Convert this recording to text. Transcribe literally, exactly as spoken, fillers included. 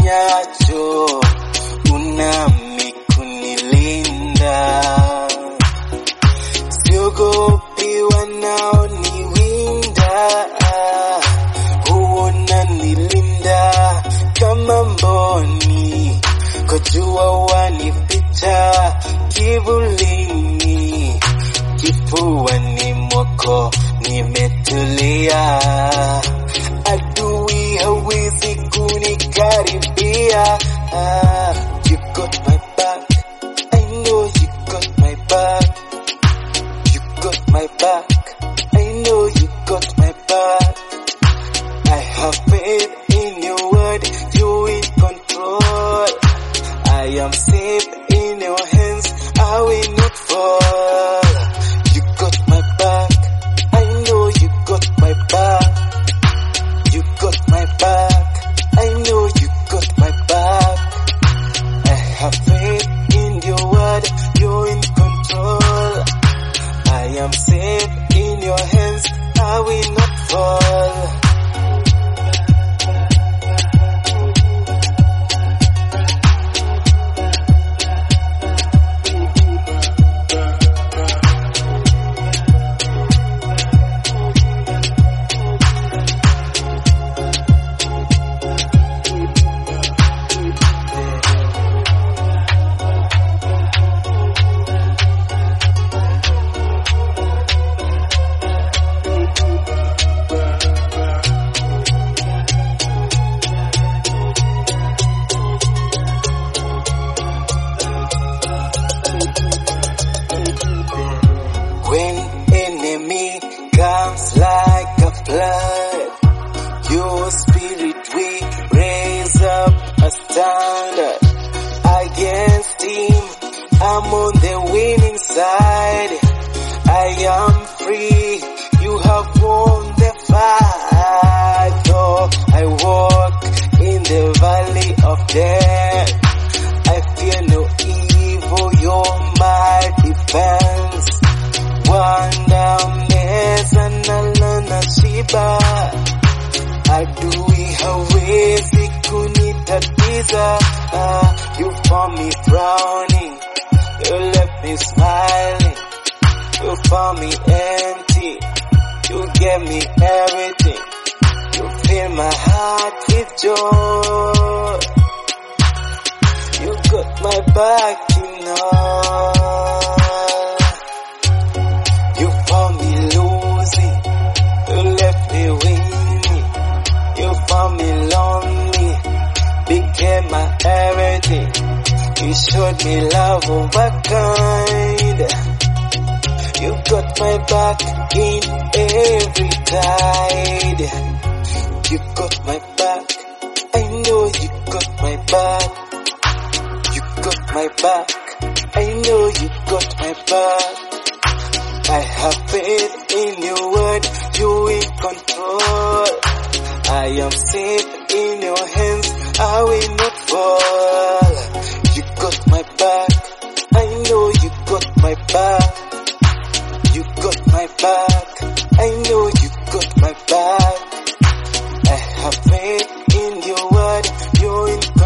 nifanyacho, unami kunilinda. Siogopi wanaoniwinda, unanilinda kama mboni, kwa jua wanificha kivulini, kifuani mwako nimetulia. Adui hawezi kunikaribia. You got my back, I know you got my back. You got my back, I know you got my back. I have faith in your word, you in control. I am safe in your hands, I will not fall. You got my back, I know you got my back. You got my back, I know you got my back. I have faith in your word, you're in control. I am safe in your hands, I will not fall. When enemy comes like a flood, your spirit will raise up a standard against him. I'm on the winning side. I am free. You have won the fight. Though I walk in the valley of death, I fear no evil. You're my defense. Wanda meza nalala shiba, adui hawezi kunitatiza. Ah, you found me frowning, you left me smiling. You found me empty, you gave me everything. You fill my heart with joy. You got my back, you know. You found me losing, you left me winning. You found me lonely, became my everything. You showed me love of a kind. You got my back in every tide. You got my back, I know you got my back. You got my back, I know you got my back. I have faith in your word, you in control. I am safe in your hands, I will not fall. You got my back, I know you got my back. You got my back, I know you got my back. I have faith in your word, you're in control.